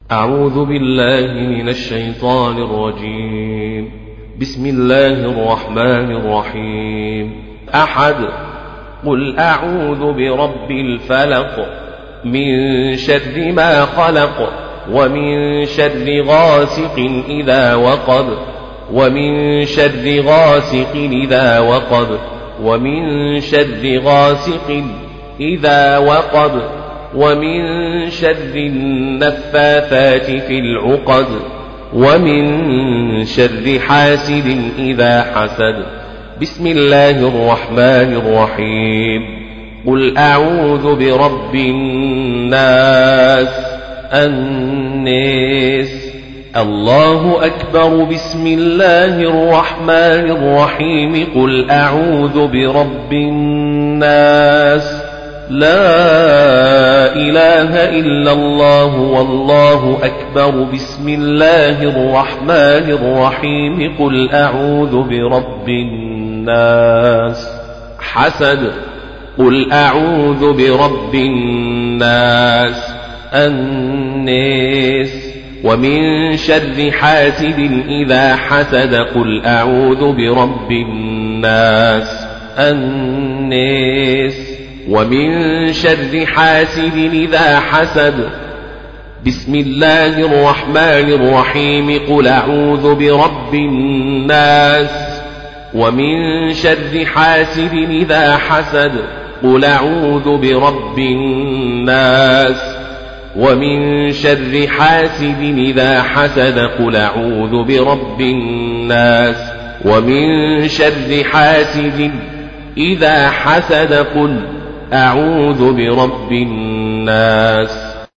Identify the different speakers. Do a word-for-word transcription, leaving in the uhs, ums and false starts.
Speaker 1: أعوذ بالله من الشيطان الرجيم. بسم الله الرحمن الرحيم. أحد. قل أعوذ برب الفلق من شر ما خلق ومن شر غاسق إذا وقب ومن شر غاسق إذا وقب ومن شر غاسق إذا وقب ومن شر النفاثات في العقد ومن شر حاسد إذا حسد. بسم الله الرحمن الرحيم. قل أعوذ برب الناس الناس الله أكبر. بسم الله الرحمن الرحيم. قل أعوذ برب الناس لا إله إلا الله والله أكبر. بسم الله الرحمن الرحيم. قل أعوذ برب الناس حسد. قل أعوذ برب الناس الناس ومن شر حاسد إذا حسد. قل أعوذ برب الناس الناس ومن شر حاسد إذا حسد. بسم الله الرحمن الرحيم. قل أعوذ برب الناس ومن شر حاسد إذا حسد. قل أعوذ برب الناس ومن شر حاسد إذا حسد. قل أعوذ برب الناس ومن شر حاسد إذا حسد. قل أعوذ برب الناس